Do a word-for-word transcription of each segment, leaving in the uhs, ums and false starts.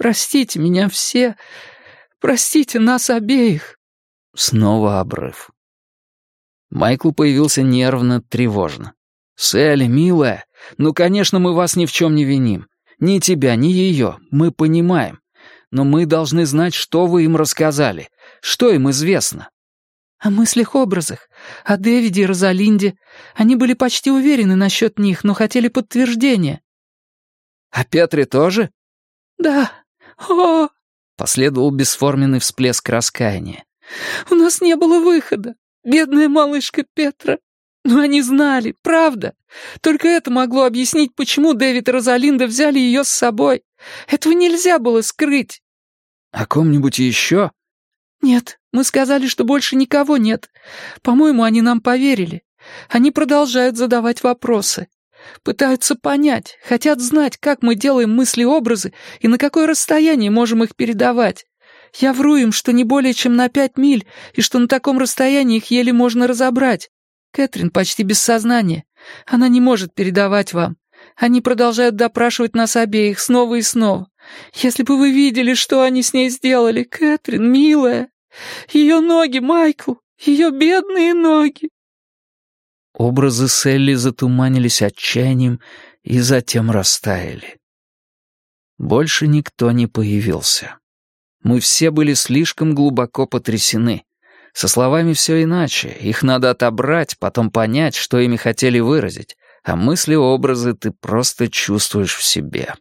Простите меня все. Простите нас обеих». Снова обрыв. Майкл появился нервно, тревожно. «Селли, милая, ну, конечно, мы вас ни в чем не виним. Ни тебя, ни ее, мы понимаем. Но мы должны знать, что вы им рассказали, что им известно». «О мыслях-образах, о Дэвиде и Розалинде. Они были почти уверены насчет них, но хотели подтверждения». «О Петре тоже?» «Да. О!» — последовал бесформенный всплеск раскаяния. «У нас не было выхода. Бедная малышка Петра. Но они знали, правда. Только это могло объяснить, почему Дэвид и Розалинда взяли ее с собой. Этого нельзя было скрыть». «О ком-нибудь еще?» «Нет, мы сказали, что больше никого нет. По-моему, они нам поверили. Они продолжают задавать вопросы. Пытаются понять, хотят знать, как мы делаем мысли-образы и на какое расстояние можем их передавать. Я вру им, что не более чем на пять миль, и что на таком расстоянии их еле можно разобрать. Кэтрин почти без сознания. Она не может передавать вам. Они продолжают допрашивать нас обеих снова и снова. Если бы вы видели, что они с ней сделали, Кэтрин, милая. Ее ноги, Майкл, ее бедные ноги». Образы Селли затуманились отчаянием и затем растаяли. Больше никто не появился. Мы все были слишком глубоко потрясены. Со словами все иначе. Их надо отобрать, потом понять, что ими хотели выразить, а мысли-образы ты просто чувствуешь в себе.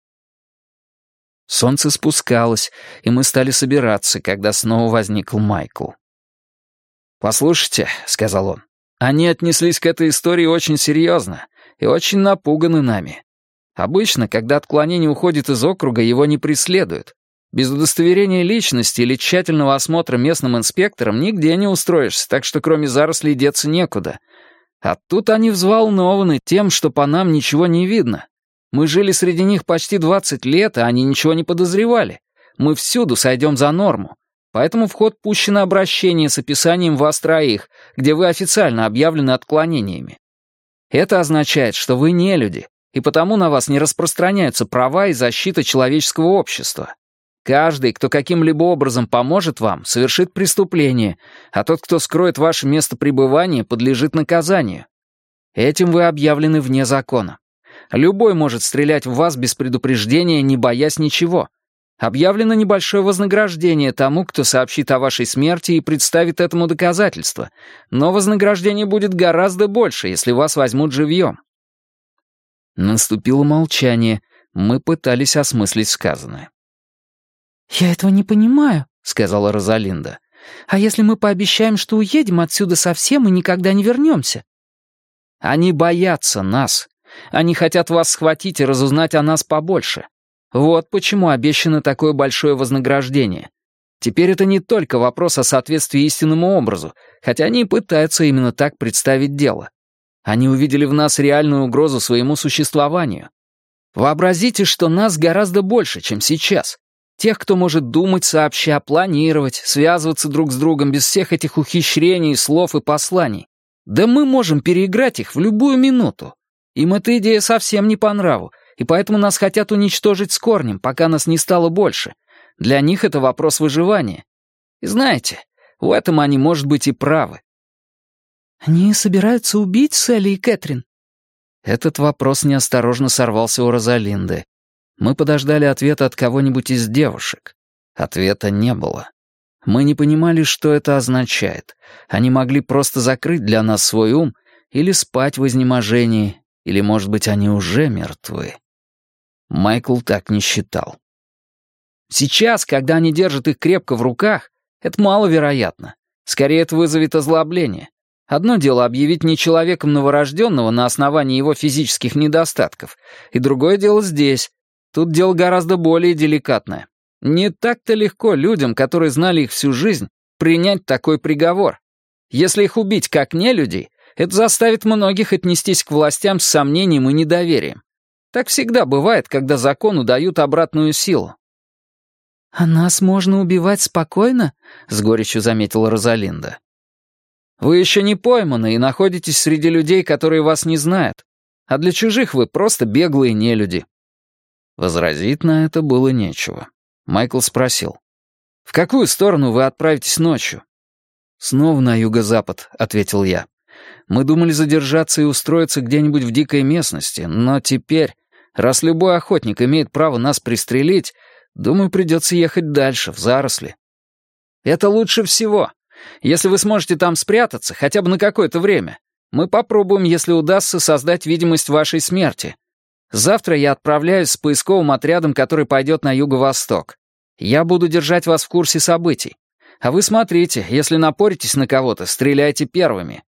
Солнце спускалось, и мы стали собираться, когда снова возникл Майкл. «Послушайте», — сказал он, — «они отнеслись к этой истории очень серьезно и очень напуганы нами. Обычно, когда отклонение уходит из округа, его не преследуют. Без удостоверения личности или тщательного осмотра местным инспектором нигде не устроишься, так что кроме зарослей деться некуда. А тут они взволнованы тем, что по нам ничего не видно. Мы жили среди них почти двадцать лет, а они ничего не подозревали. Мы всюду сойдем за норму. Поэтому в ход пущено обращение с описанием вас троих, где вы официально объявлены отклонениями. Это означает, что вы не люди, и потому на вас не распространяются права и защита человеческого общества. Каждый, кто каким-либо образом поможет вам, совершит преступление, а тот, кто скроет ваше место пребывания, подлежит наказанию. Этим вы объявлены вне закона. Любой может стрелять в вас без предупреждения, не боясь ничего. Объявлено небольшое вознаграждение тому, кто сообщит о вашей смерти и представит этому доказательства, но вознаграждение будет гораздо больше, если вас возьмут живьем». Наступило молчание, мы пытались осмыслить сказанное. «Я этого не понимаю», — сказала Розалинда. «А если мы пообещаем, что уедем отсюда совсем и никогда не вернемся?» «Они боятся нас. Они хотят вас схватить и разузнать о нас побольше. Вот почему обещано такое большое вознаграждение. Теперь это не только вопрос о соответствии истинному образу, хотя они и пытаются именно так представить дело. Они увидели в нас реальную угрозу своему существованию. Вообразите, что нас гораздо больше, чем сейчас. Тех, кто может думать сообща, планировать, связываться друг с другом без всех этих ухищрений, слов и посланий. Да мы можем переиграть их в любую минуту. Им эта идея совсем не по нраву, и поэтому нас хотят уничтожить с корнем, пока нас не стало больше. Для них это вопрос выживания. И знаете, в этом они, может быть, и правы. «Они собираются убить Селли и Кэтрин?» Этот вопрос неосторожно сорвался у Розалинды. Мы подождали ответа от кого-нибудь из девушек. Ответа не было. Мы не понимали, что это означает. Они могли просто закрыть для нас свой ум или спать в изнеможении, или, может быть, они уже мертвы. Майкл так не считал. Сейчас, когда они держат их крепко в руках, это маловероятно. Скорее, это вызовет озлобление. Одно дело объявить не человеком новорожденного на основании его физических недостатков, и другое дело здесь. Тут дело гораздо более деликатное. Не так-то легко людям, которые знали их всю жизнь, принять такой приговор. Если их убить как нелюдей, это заставит многих отнестись к властям с сомнением и недоверием. Так всегда бывает, когда закону дают обратную силу. «А нас можно убивать спокойно?» — с горечью заметила Розалинда. «Вы еще не пойманы и находитесь среди людей, которые вас не знают. А для чужих вы просто беглые нелюди». Возразить на это было нечего. Майкл спросил. «В какую сторону вы отправитесь ночью?» «Снова на юго-запад», — ответил я. «Мы думали задержаться и устроиться где-нибудь в дикой местности, но теперь, раз любой охотник имеет право нас пристрелить, думаю, придется ехать дальше, в заросли». «Это лучше всего. Если вы сможете там спрятаться, хотя бы на какое-то время, мы попробуем, если удастся, создать видимость вашей смерти. Завтра я отправляюсь с поисковым отрядом, который пойдет на юго-восток. Я буду держать вас в курсе событий. А вы смотрите, если напоритесь на кого-то, стреляйте первыми».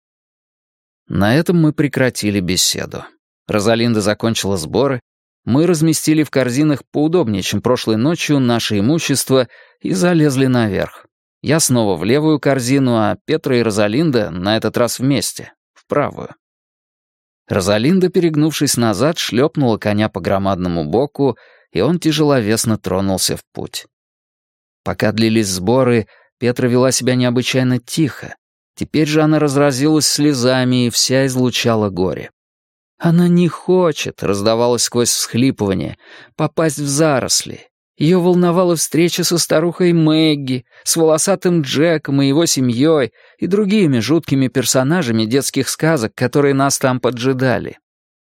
На этом мы прекратили беседу. Розалинда закончила сборы, мы разместили в корзинах поудобнее, чем прошлой ночью, наше имущество и залезли наверх. Я снова в левую корзину, а Петра и Розалинда на этот раз вместе, в правую. Розалинда, перегнувшись назад, шлепнула коня по громадному боку, и он тяжеловесно тронулся в путь. Пока длились сборы, Петра вела себя необычайно тихо. Теперь же она разразилась слезами и вся излучала горе. «Она не хочет», — раздавалось сквозь всхлипывание, — «попасть в заросли». Ее волновала встреча со старухой Мэгги, с волосатым Джеком и его семьей и другими жуткими персонажами детских сказок, которые нас там поджидали.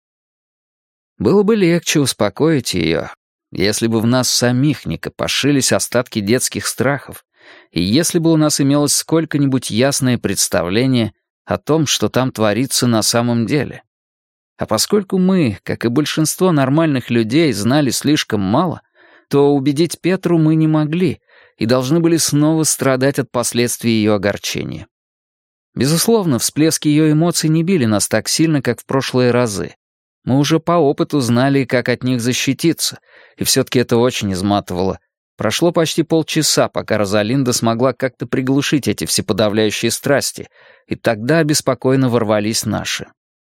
Было бы легче успокоить ее, если бы в нас самих не копошились остатки детских страхов, и если бы у нас имелось сколько-нибудь ясное представление о том, что там творится на самом деле. А поскольку мы, как и большинство нормальных людей, знали слишком мало, то убедить Петру мы не могли и должны были снова страдать от последствий ее огорчения. Безусловно, всплески ее эмоций не били нас так сильно, как в прошлые разы. Мы уже по опыту знали, как от них защититься, и все-таки это очень изматывало. Прошло почти полчаса, пока Розалинда смогла как-то приглушить эти всеподавляющие страсти, и тогда беспокойно ворвались наши.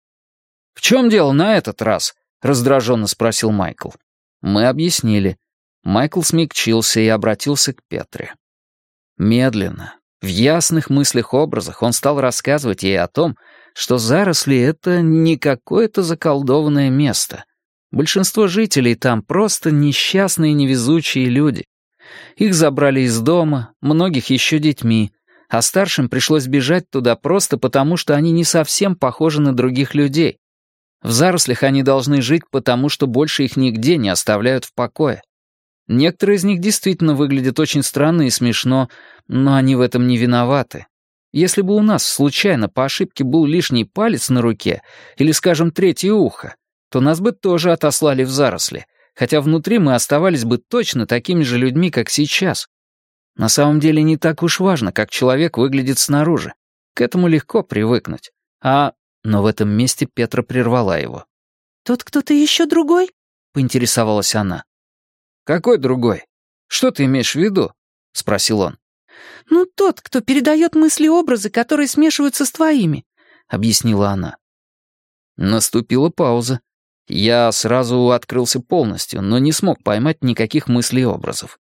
«В чем дело на этот раз?» — раздраженно спросил Майкл. Мы объяснили. Майкл смягчился и обратился к Петре. Медленно, в ясных мыслях-образах он стал рассказывать ей о том, что заросли — это не какое-то заколдованное место. Большинство жителей там просто несчастные невезучие люди. Их забрали из дома, многих еще детьми, а старшим пришлось бежать туда просто потому, что они не совсем похожи на других людей. В зарослях они должны жить, потому что больше их нигде не оставляют в покое. Некоторые из них действительно выглядят очень странно и смешно, но они в этом не виноваты. Если бы у нас случайно по ошибке был лишний палец на руке или, скажем, третье ухо, то нас бы тоже отослали в заросли, хотя внутри мы оставались бы точно такими же людьми, как сейчас. На самом деле не так уж важно, как человек выглядит снаружи. К этому легко привыкнуть. А... Но в этом месте Петра прервала его. «Тот кто-то еще другой?» — поинтересовалась она. «Какой другой? Что ты имеешь в виду?» — спросил он. «Ну, тот, кто передает мысли-образы, которые смешиваются с твоими», — объяснила она. Наступила пауза. Я сразу открылся полностью, но не смог поймать никаких мыслей-образов.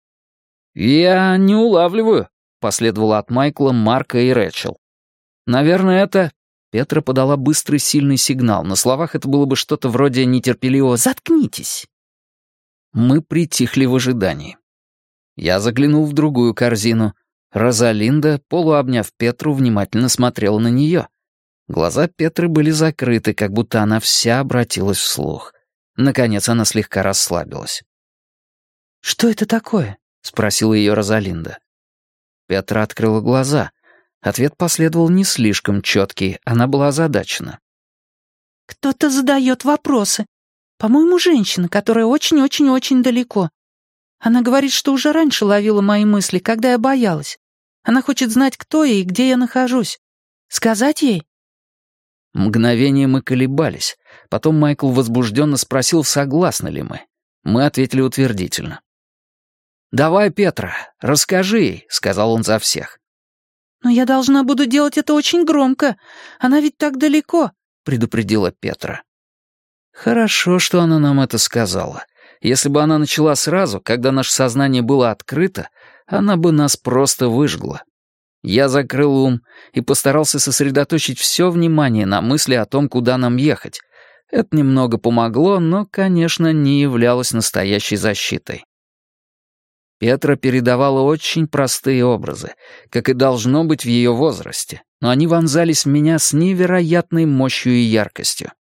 «Я не улавливаю», — последовало от Майкла, Марка и Рэчел. «Наверное, это...» Петра подала быстрый сильный сигнал. На словах это было бы что-то вроде нетерпеливого «заткнитесь». Мы притихли в ожидании. Я заглянул в другую корзину. Розалинда, полуобняв Петру, внимательно смотрела на нее. Глаза Петры были закрыты, как будто она вся обратилась вслух. Наконец она слегка расслабилась. «Что это такое?» — спросила ее Розалинда. Петра открыла глаза. Ответ последовал не слишком четкий, она была озадачена. «Кто-то задает вопросы. По-моему, женщина, которая очень-очень-очень далеко. Она говорит, что уже раньше ловила мои мысли, когда я боялась. Она хочет знать, кто я и где я нахожусь. Сказать ей?» Мгновение мы колебались. Потом Майкл возбужденно спросил, согласны ли мы. Мы ответили утвердительно. «Давай, Петра, расскажи ей», — сказал он за всех. «Но я должна буду делать это очень громко. Она ведь так далеко», — предупредила Петра. Хорошо, что она нам это сказала. Если бы она начала сразу, когда наше сознание было открыто, она бы нас просто выжгла. Я закрыл ум и постарался сосредоточить все внимание на мысли о том, куда нам ехать. Это немного помогло, но, конечно, не являлось настоящей защитой. Петра передавала очень простые образы, как и должно быть в ее возрасте, но они вонзались в меня с невероятной мощью и яркостью.